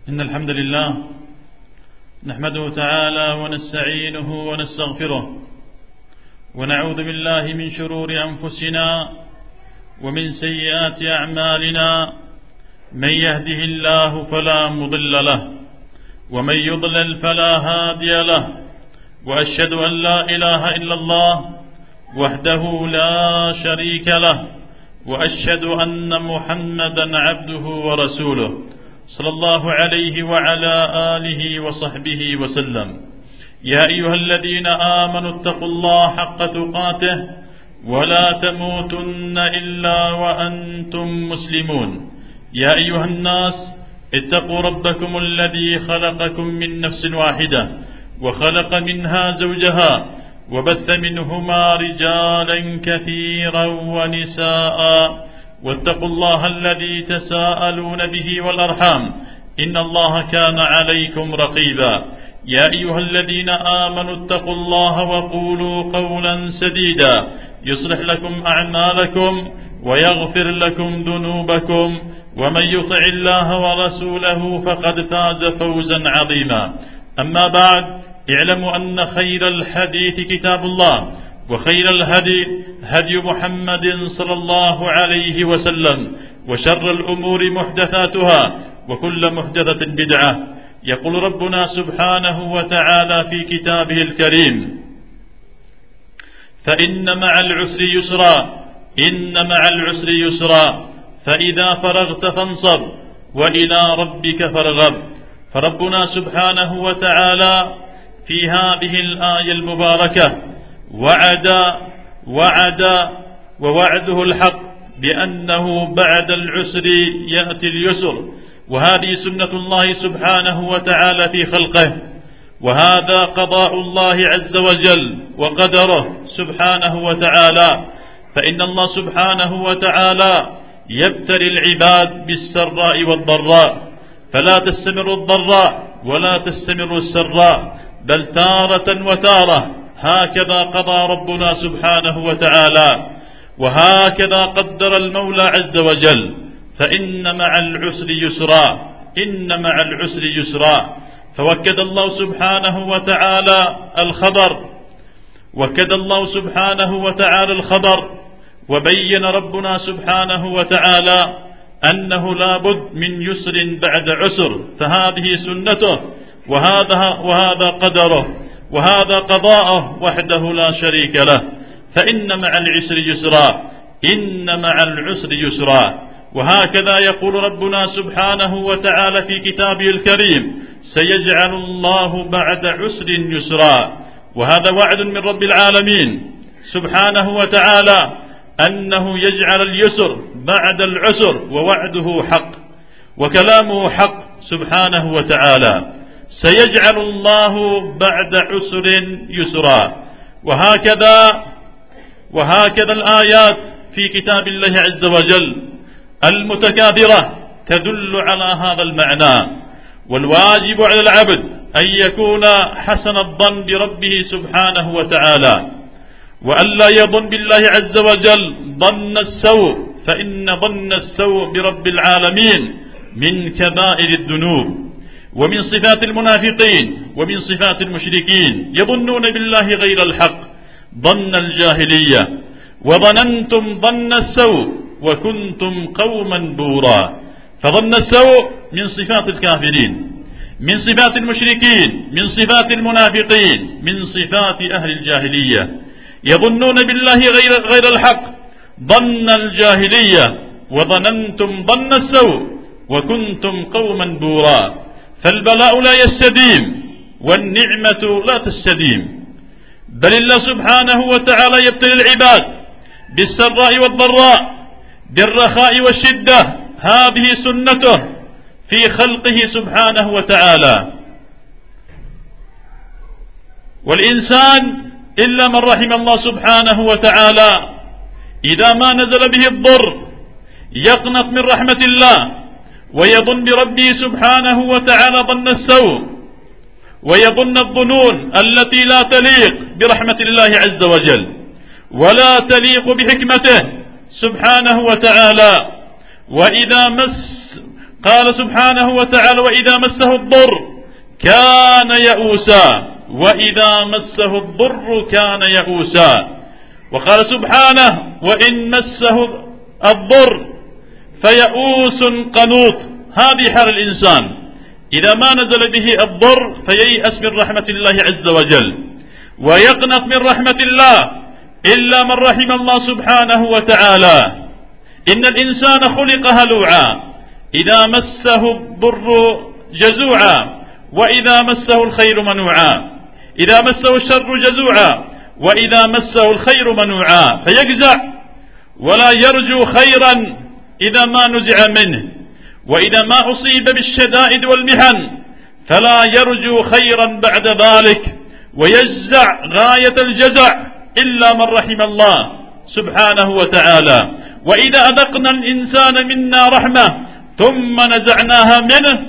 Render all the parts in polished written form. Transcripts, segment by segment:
إن الحمد لله نحمده تعالى ونستعينه ونستغفره ونعوذ بالله من شرور أنفسنا ومن سيئات أعمالنا. من يهده الله فلا مضل له ومن يضلل فلا هادي له، وأشهد أن لا إله إلا الله وحده لا شريك له، وأشهد أن محمدا عبده ورسوله صلى الله عليه وعلى آله وصحبه وسلم. يا أيها الذين آمنوا اتقوا الله حق تقاته ولا تموتن إلا وأنتم مسلمون. يا أيها الناس اتقوا ربكم الذي خلقكم من نفس واحدة وخلق منها زوجها وبث منهما رجالا كثيرا ونساء، واتقوا الله الذي تساءلون به والأرحام إن الله كان عليكم رقيبا. يا أيها الذين آمنوا اتقوا الله وقولوا قولا سديدا يصلح لكم أعمالكم ويغفر لكم ذنوبكم، ومن يطع الله ورسوله فقد فاز فوزا عظيما. أما بعد، اعلموا أن خير الحديث كتاب الله، وخير الهدي هدي محمد صلى الله عليه وسلم، وشر الأمور محدثاتها وكل محدثة بدعة. يقول ربنا سبحانه وتعالى في كتابه الكريم: فإن مع العسر يسرا، إن مع العسر يسرا، فإذا فرغت فانصب وإلى ربك فارغب. فربنا سبحانه وتعالى في هذه الآية المباركة ووعده الحق بأنه بعد العسر يأتي اليسر، وهذه سنة الله سبحانه وتعالى في خلقه، وهذا قضاء الله عز وجل وقدره سبحانه وتعالى. فإن الله سبحانه وتعالى يبتلي العباد بالسراء والضراء، فلا تستمر الضراء ولا تستمر السراء، بل تارة وتارة. هكذا قضى ربنا سبحانه وتعالى، وهكذا قدر المولى عز وجل. فإن مع العسر يسرا، إن مع العسر يسرا. فوكد الله سبحانه وتعالى الخبر، وكد الله سبحانه وتعالى الخبر، وبين ربنا سبحانه وتعالى أنه لا بد من يسر بعد عسر، فهذه سنته وهذا قدره وهذا قضاءه وحده لا شريك له. فإن مع العسر يسرا، إن مع العسر يسرا. وهكذا يقول ربنا سبحانه وتعالى في كتابه الكريم: سيجعل الله بعد عسر يسرا. وهذا وعد من رب العالمين سبحانه وتعالى أنه يجعل اليسر بعد العسر، ووعده حق وكلامه حق سبحانه وتعالى. سيجعل الله بعد عسر يسرا. وهكذا الآيات في كتاب الله عز وجل المتكاثرة تدل على هذا المعنى. والواجب على العبد أن يكون حسن الظن بربه سبحانه وتعالى، وألا يظن بالله عز وجل ظن السوء، فإن ظن السوء برب العالمين من كبائر الذنوب، ومن صفات المنافقين ومن صفات المشركين. يظنون بالله غير الحق ظن الجاهلية، وظننتم ظن السوء وكنتم قوما بورا. فظن السوء من صفات الكافرين، من صفات المشركين، من صفات المنافقين، من صفات أهل الجاهلية. يظنون بالله غير الحق ظن الجاهلية، وظننتم ظن السوء وكنتم قوما بورا. فالبلاء لا يستديم والنعمة لا تستديم، بل الله سبحانه وتعالى يبتلي العباد بالسراء والضراء، بالرخاء والشدة. هذه سنته في خلقه سبحانه وتعالى. والإنسان إلا من رحم الله سبحانه وتعالى إذا ما نزل به الضر يقنط من رحمة الله، ويظن بربه سبحانه وتعالى ظن السوء، ويظن الظنون التي لا تليق برحمة الله عز وجل ولا تليق بحكمته سبحانه وتعالى. قال سبحانه وتعالى: وإذا مسه الضر كان يئوسا، وإذا مسه الضر كان يئوسا. وقال سبحانه: وإن مسه الضر فيئوس قنوط. هذه حال الإنسان إذا ما نزل به الضر فييأس من رحمة الله عز وجل ويقنط من رحمة الله، إلا من رحم الله سبحانه وتعالى. إن الإنسان خلق هلوعا، إذا مسه الضر جزوعا، وإذا مسه الخير منوعا. إذا مسه الشر جزوعا، وإذا مسه الخير منوعا، فيجزع ولا يرجو خيرا إذا ما نزع منه، وإذا ما أصيب بالشدائد والمحن فلا يرجو خيرا بعد ذلك، ويجزع غاية الجزع إلا من رحم الله سبحانه وتعالى. وإذا أذقنا الإنسان منا رحمة ثم نزعناها منه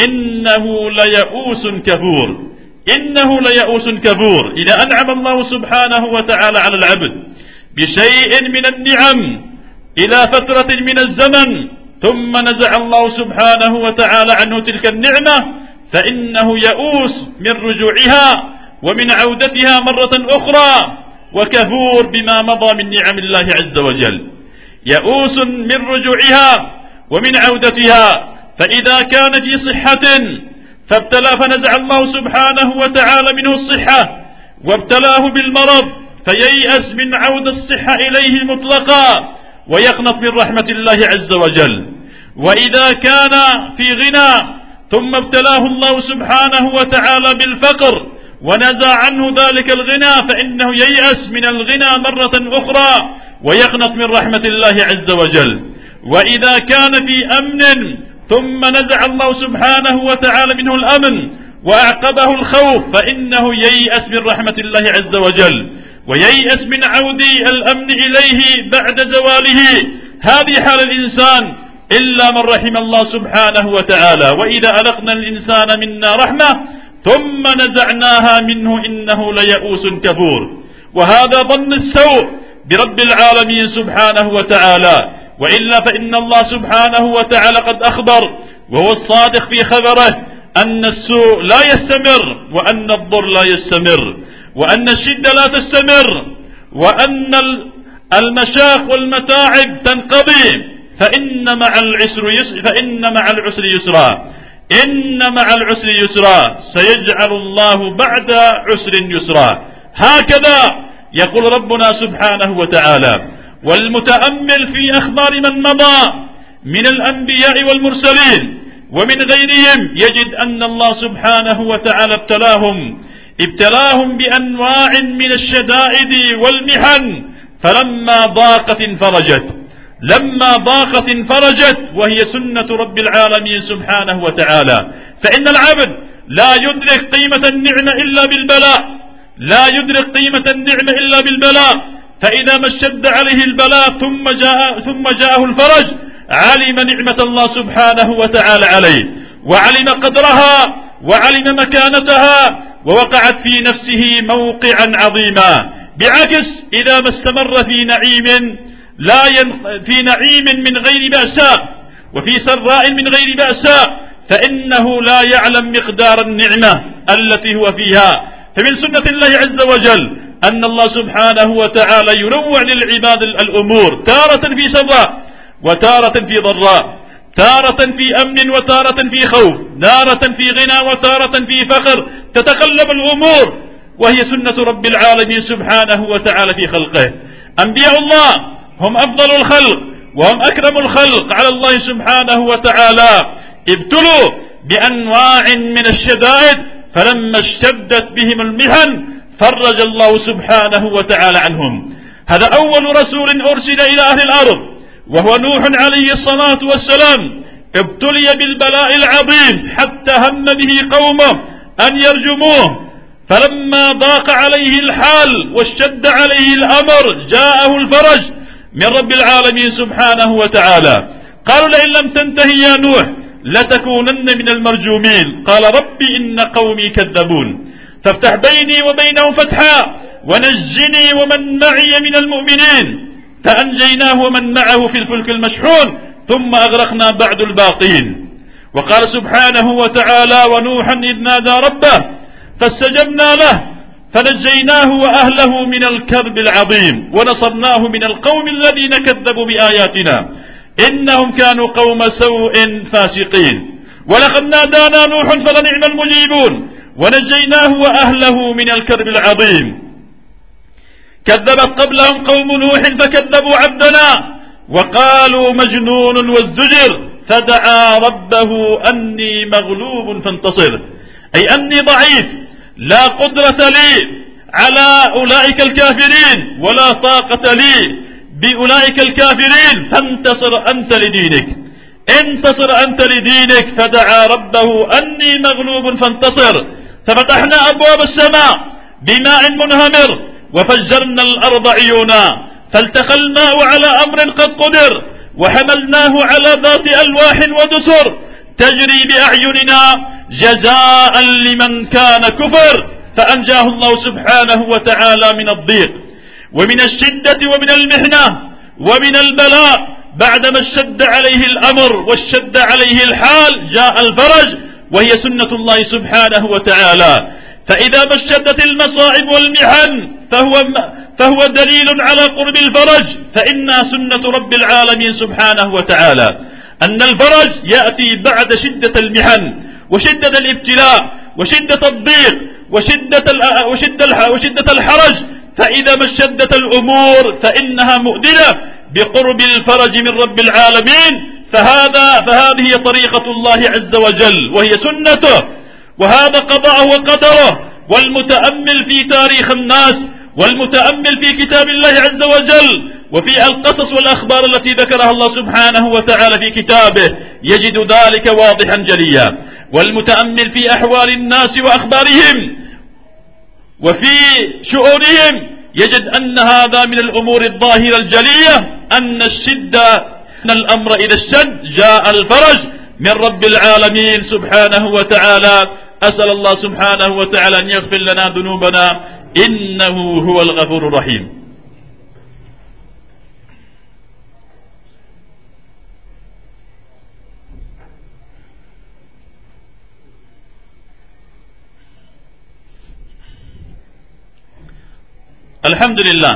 إنه ليئوس كفور. إنه ليئوس كفور. إذا أنعم الله سبحانه وتعالى على العبد بشيء من النعم إلى فترة من الزمن ثم نزع الله سبحانه وتعالى عنه تلك النعمة فإنه يئوس من رجوعها ومن عودتها مرة أخرى، وكفور بما مضى من نعم الله عز وجل. يئوس من رجوعها ومن عودتها. فإذا كان في صحة فابتلى فنزع الله سبحانه وتعالى منه الصحة وابتلاه بالمرض فييأس من عود الصحة إليه مطلقا ويقنط من رحمة الله عز وجل. وإذا كان في غنى ثم ابتلاه الله سبحانه وتعالى بالفقر ونزع عنه ذلك الغنى فإنه ييأس من الغنى مرة أخرى ويقنط من رحمة الله عز وجل. وإذا كان في أمن ثم نزع الله سبحانه وتعالى منه الأمن وأعقبه الخوف فإنه ييأس من رحمة الله عز وجل وييأس من عود الأمن إليه بعد زواله. هذه حال الإنسان إلا من رحم الله سبحانه وتعالى. وإذا أذقنا الإنسان منا رحمة ثم نزعناها منه إنه ليئوس كفور. وهذا ظن السوء برب العالمين سبحانه وتعالى، وإلا فإن الله سبحانه وتعالى قد أخبر وهو الصادق في خبره أن السوء لا يستمر، وأن الضر لا يستمر، وأن الشدة لا تستمر، وأن المشاق والمتاعب تنقضي، فإن مع العسر يسرا. إن مع العسر يسرا، سيجعل الله بعد عسر يسرا. هكذا يقول ربنا سبحانه وتعالى. والمتأمل في أخبار من مضى من الأنبياء والمرسلين ومن غيرهم يجد أن الله سبحانه وتعالى ابتلاهم بأنواع من الشدائد والمحن، فلما ضاقت انفرجت، وهي سنة رب العالمين سبحانه وتعالى. فإن العبد لا يدرك قيمة النعمة إلا بالبلاء، فإذا ما اشتد عليه البلاء ثم جاءه الفرج علم نعمة الله سبحانه وتعالى عليه، وعلم قدرها، وعلم مكانتها، ووقعت في نفسه موقعا عظيما. بعكس إذا ما استمر في نعيم من غير بأساء وفي سراء من غير بأساء فإنه لا يعلم مقدار النعمة التي هو فيها. فمن سنة الله عز وجل أن الله سبحانه وتعالى ينوع للعباد الأمور، تارة في سراء وتارة في ضراء، تارة في أمن وتارة في خوف، تارة في غنى وتارة في فقر، تتقلب الأمور، وهي سنة رب العالمين سبحانه وتعالى في خلقه. أنبياء الله هم أفضل الخلق وهم أكرم الخلق على الله سبحانه وتعالى، ابتلوا بأنواع من الشدائد، فلما اشتدت بهم المحن فرج الله سبحانه وتعالى عنهم. هذا أول رسول أرسل إلى أهل الأرض وهو نوح عليه الصلاة والسلام، ابتلي بالبلاء العظيم حتى هم به قومه أن يرجموه، فلما ضاق عليه الحال واشتد عليه الأمر جاءه الفرج من رب العالمين سبحانه وتعالى. قالوا: لئن لم تنتهي يا نوح لتكونن من المرجومين. قال: ربي إن قومي كذبون فافتح بيني وبينهم فتحا ونجني ومن معي من المؤمنين. فأنجيناه ومن معه في الفلك المشحون ثم أغرقنا بعد الباقين. وقال سبحانه وتعالى: ونوحا إذ نادى ربه فاستجبنا له فنجيناه وأهله من الكرب العظيم ونصرناه من القوم الذين كذبوا بآياتنا إنهم كانوا قوم سوء فاسقين. ولقد نادانا نوح فلنعم المجيبون ونجيناه وأهله من الكرب العظيم. كذبت قبلهم قوم نوح فكذبوا عبدنا وقالوا مجنون وازدجر فدعا ربه أني مغلوب فانتصر، أي أني ضعيف لا قدرة لي على أولئك الكافرين ولا طاقة لي بأولئك الكافرين، فانتصر أنت لدينك، انتصر أنت لدينك. فدعا ربه أني مغلوب فانتصر، ففتحنا أبواب السماء بماء منهمر وفجرنا الأرض عيونا فالتقى الماء على أمر قد قدر وحملناه على ذات ألواح ودسر تجري بأعيننا جزاء لمن كان كفر، فأنجاه الله سبحانه وتعالى من الضيق ومن الشدة ومن المحنة ومن البلاء. بعدما اشتد عليه الأمر واشتد عليه الحال جاء الفرج، وهي سنة الله سبحانه وتعالى. فإذا ما اشتدت المصائب والمحن فهو دليل على قرب الفرج، فإنها سنة رب العالمين سبحانه وتعالى أن الفرج يأتي بعد شدة المحن وشدة الابتلاء وشدة الضيق وشدة الحرج. فإذا ما اشتدت الأمور فإنها مؤذنة بقرب الفرج من رب العالمين. فهذه طريقة الله عز وجل وهي سنته، وهذا قضاءه وقدره. والمتأمل في تاريخ الناس والمتأمل في كتاب الله عز وجل وفي القصص والأخبار التي ذكرها الله سبحانه وتعالى في كتابه يجد ذلك واضحا جليا. والمتأمل في أحوال الناس وأخبارهم وفي شؤونهم يجد أن هذا من الأمور الظاهرة الجلية، أن الأمر إذا اشتد جاء الفرج من رب العالمين سبحانه وتعالى. أسأل الله سبحانه وتعالى أن يغفر لنا ذنوبنا إنه هو الغفور الرحيم. الحمد لله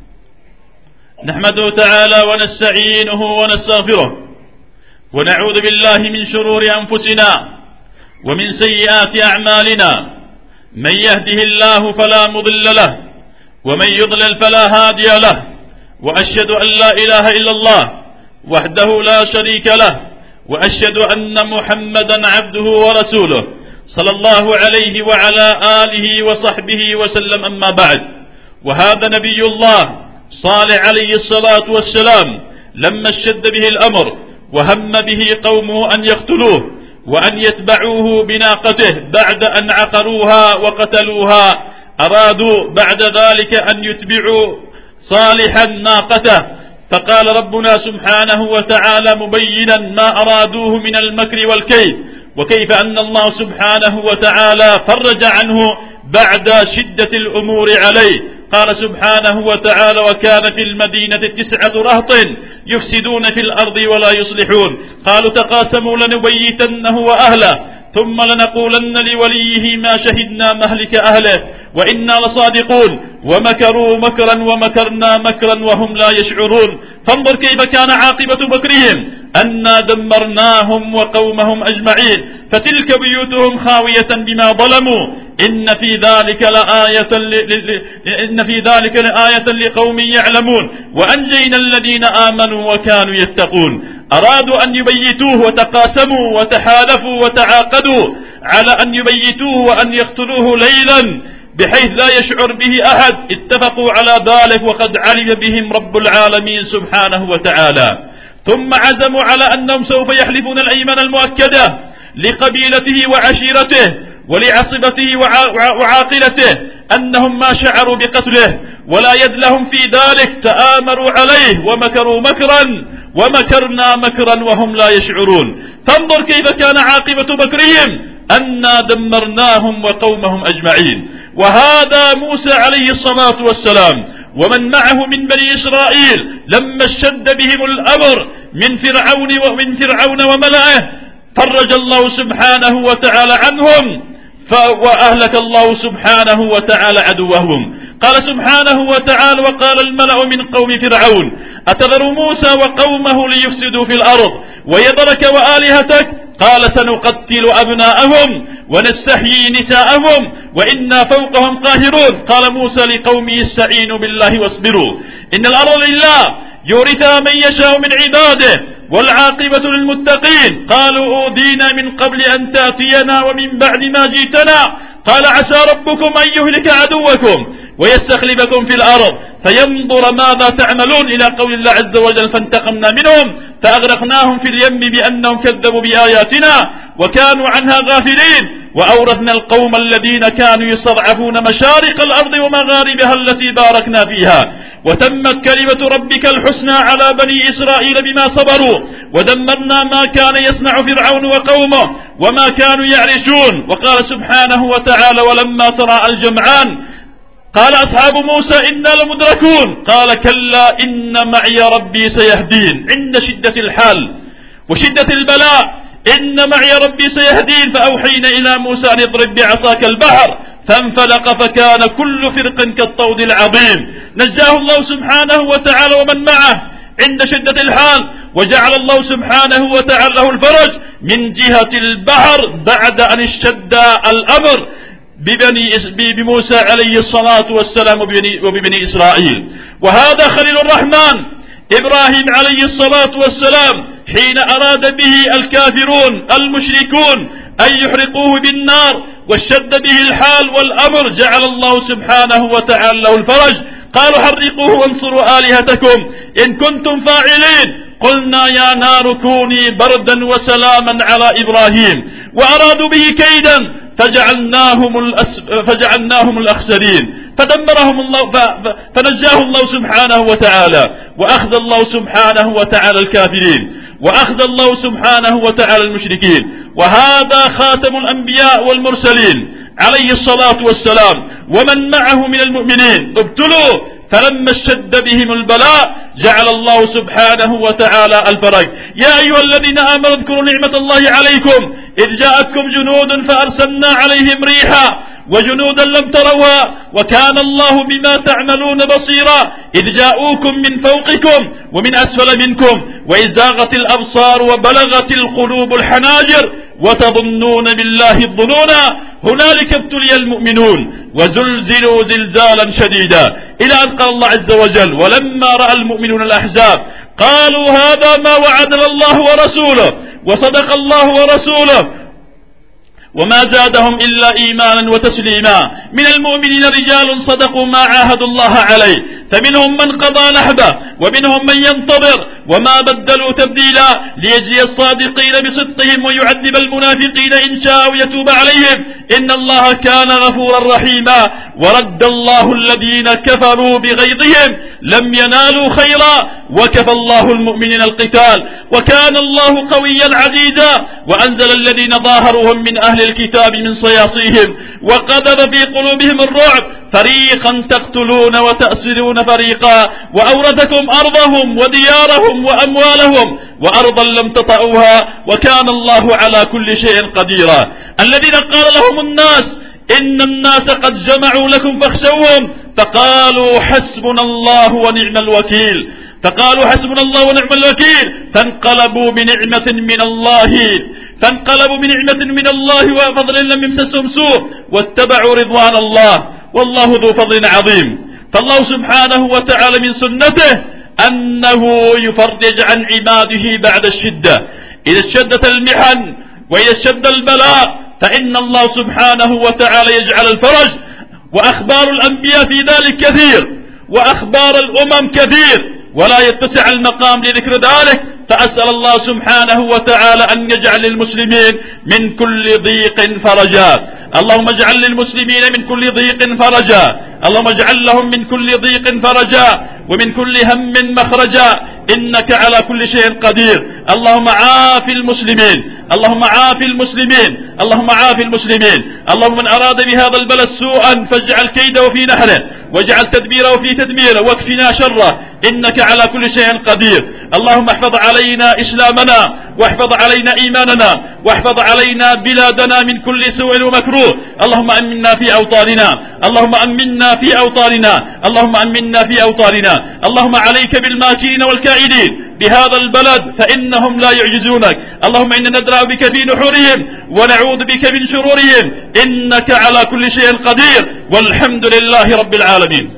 نحمده تعالى ونستعينه ونستغفره ونعوذ بالله من شرور أنفسنا ومن سيئات أعمالنا، من يهده الله فلا مضل له ومن يضلل فلا هادي له، وأشهد أن لا إله إلا الله وحده لا شريك له، وأشهد أن محمدا عبده ورسوله صلى الله عليه وعلى آله وصحبه وسلم. أما بعد، وهذا نبي الله صالح عليه الصلاة والسلام لما اشتد به الأمر وهم به قومه أن يقتلوه وأن يتبعوه بناقته بعد أن عقروها وقتلوها، أرادوا بعد ذلك أن يتبعوا صالحا ناقته، فقال ربنا سبحانه وتعالى مبينا ما أرادوه من المكر والكيد، وكيف أن الله سبحانه وتعالى فرج عنه بعد شدة الأمور عليه. قال سبحانه وتعالى: وكان في المدينة 9 رهط يفسدون في الأرض ولا يصلحون قالوا تقاسموا لنبيتنه وأهله ثم لنقولن لوليه ما شهدنا مهلك أهله وإنا لصادقون ومكروا مكرا ومكرنا مكرا وهم لا يشعرون. فانظر كيف كان عاقبة مكرهم أنا دمرناهم وقومهم أجمعين فتلك بيوتهم خاوية بما ظلموا إن في ذلك لآية لقوم يعلمون وأنجينا الذين آمنوا وكانوا يتقون. أرادوا أن يبيتوه وتقاسموا وتحالفوا وتعاقدوا على أن يبيتوه وأن يقتلوه ليلا بحيث لا يشعر به أحد، اتفقوا على ذلك وقد علم بهم رب العالمين سبحانه وتعالى. ثم عزموا على أنهم سوف يحلفون الأيمان المؤكدة لقبيلته وعشيرته ولعصبته وعاقلته أنهم ما شعروا بقتله ولا يد لهم في ذلك، تآمروا عليه ومكروا مكرا ومكرنا مكرا وهم لا يشعرون. فانظر كيف كان عاقبة مكرهم أنا دمرناهم وقومهم أجمعين. وهذا موسى عليه الصلاة والسلام ومن معه من بني إسرائيل لما اشتد بهم الأمر من فرعون وملئه فرج الله سبحانه وتعالى عنهم وأهلك الله سبحانه وتعالى عدوهم. قال سبحانه وتعالى: وقال الملأ من قوم فرعون أتذر موسى وقومه ليفسدوا في الأرض ويذرك وآلهتك؟ قال: سنقتل أبناءهم ونستحيي نساءهم وإنا فوقهم قاهرون. قال موسى لقومه: استعينوا بالله واصبروا إن الأرض لله يورثها من يشاء من عباده والعاقبة للمتقين. قالوا: أوذينا من قبل أن تأتينا ومن بعد ما جئتنا. قال: عسى ربكم أن يهلك عدوكم ويستخلفكم في الأرض فينظر ماذا تعملون، إلى قول الله عز وجل: فانتقمنا منهم فأغرقناهم في اليم بأنهم كذبوا بآياتنا وكانوا عنها غافلين وأورثنا القوم الذين كانوا يستضعفون مشارق الأرض ومغاربها التي باركنا فيها وتمت كلمة ربك الحسنى على بني إسرائيل بما صبروا ودمرنا ما كان يصنع فرعون وقومه وما كانوا يعرشون. وقال سبحانه وتعالى: ولما تراءى الجمعان قال أصحاب موسى إنا لمدركون قال كلا إن معي ربي سيهدين. عند شدة الحال وشدة البلاء إن معي ربي سيهدين. فأوحينا إلى موسى أن اضرب بعصاك البحر فانفلق فكان كل فرق كالطود العظيم. نجاه الله سبحانه وتعالى ومن معه عند شدة الحال، وجعل الله سبحانه وتعالى له الفرج من جهة البحر بعد أن اشتد الأمر بموسى عليه الصلاة والسلام وببني إسرائيل. وهذا خليل الرحمن إبراهيم عليه الصلاة والسلام حين أراد به الكافرون المشركون أن يحرقوه بالنار واشتد به الحال والأمر، جعل الله سبحانه وتعالى له الفرج. قالوا: حرقوه وانصروا آلهتكم إن كنتم فاعلين. قلنا: يا نار كوني بردا وسلاما على إبراهيم. وأرادوا به كيدا فجعلناهم الأخسرين فدمرهم الله فنجاه الله سبحانه وتعالى وأخذ الله سبحانه وتعالى الكافرين وأخذ الله سبحانه وتعالى المشركين. وهذا خاتم الأنبياء والمرسلين عليه الصلاة والسلام ومن معه من المؤمنين ابتلوا فلما اشتد بهم البلاء جعل الله سبحانه وتعالى الفرج. يا أيها الذين آمنوا اذكروا نعمة الله عليكم إذ جاءتكم جنود فأرسلنا عليهم ريحا وجنودا لم تروها وكان الله بما تعملون بصيرا إذ جاءوكم من فوقكم ومن أسفل منكم وإذ زاغت الأبصار وبلغت القلوب الحناجر وتظنون بالله الظنونا هنالك ابتلي المؤمنون وزلزلوا زلزالا شديدا إلى أن قال الله عز وجل: ولما رأى المؤمنون الأحزاب قالوا هذا ما وعدنا الله ورسوله وصدق الله ورسوله وما زادهم إلا إيمانا وتسليما. من المؤمنين رجال صدقوا ما عاهدوا الله عليه فمنهم من قضى نحبه ومنهم من ينتظر وما بدلوا تبديلا ليجزي الصادقين بصدقهم ويعذب المنافقين إن شاء ويتوب عليهم إن الله كان غفورا رحيما. ورد الله الذين كفروا بغيظهم لم ينالوا خيرا وكفى الله المؤمنين القتال وكان الله قويا عزيزا. وأنزل الذين ظاهروهم من أهل الكتاب من صياصيهم وقذف في قلوبهم الرعب فريقا تقتلون وتأسرون فريقا وأورثكم أرضهم وديارهم وأموالهم وأرضا لم تطئوها وكان الله على كل شيء قديرا. الذين قال لهم الناس إن الناس قد جمعوا لكم فاخشوهم فقالوا حسبنا الله ونعم الوكيل ونعم الوكيل فانقلبوا بنعمة من الله وفضل لم يمسسهم سوء واتبعوا رضوان الله والله ذو فضل عظيم. فالله سبحانه وتعالى من سنته أنه يفرج عن عباده بعد الشدة. إذا اشتدت المحن وإذا اشتد البلاء فإن الله سبحانه وتعالى يجعل الفرج. وأخبار الأنبياء في ذلك كثير وأخبار الأمم كثير ولا يتسع المقام لذكر ذلك. فأسأل الله سبحانه وتعالى أن يجعل للمسلمين من كل ضيق فرجا. اللهم اجعل للمسلمين من كل ضيق فرجا. اللهم اجعل لهم من كل ضيق فرجا ومن كل هم مخرجا إنك على كل شيء قدير. اللهم عاف المسلمين اللهم عاف المسلمين اللهم من أراد بهذا البلد سوءا فاجعل كيده في نحره واجعل تدبيره في تدميره واكفنا شره إنك على كل شيء قدير. اللهم احفظ علينا إسلامنا، واحفظ علينا إيماننا، واحفظ علينا بلادنا من كل سوء ومكروه. اللهم أمنا في أوطاننا، اللهم أمنا في أوطاننا، اللهم أمنا في أوطاننا. اللهم عليك بالماكرين والكائدين بهذا البلد فإنهم لا يعجزونك. اللهم إنا ندرأ بك في نحورهم ونعوذ بك من شرورهم، إنك على كل شيء قدير، والحمد لله رب العالمين.